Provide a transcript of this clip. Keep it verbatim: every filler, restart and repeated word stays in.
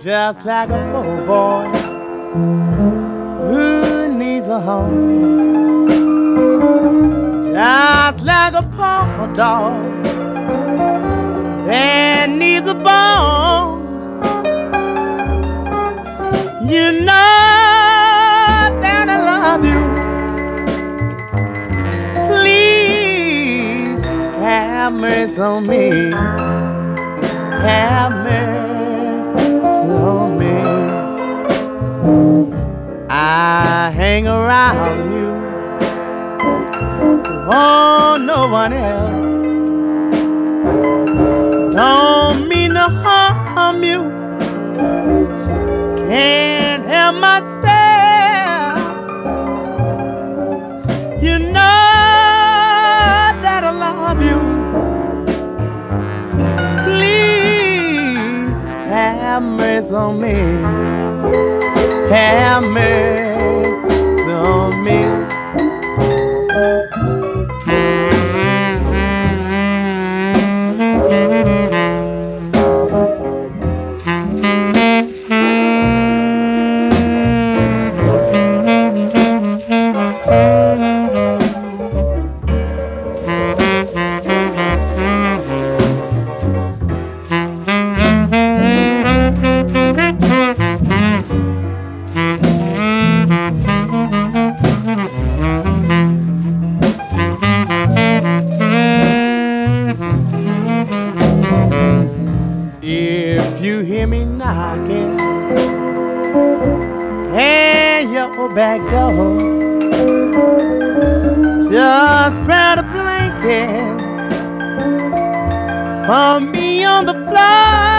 just like a poor boy who needs a home, just like a poor dog that needs a bone. You know that I love you. Please have mercy on me. Have mercy on me. I hang around you, oh, no one else. Don't mean to harm you, can't help myself. You know that I love you. Please have mercy on me. Have mercy on me. If you hear me knocking at your back door, just spread a blanket for me on the floor.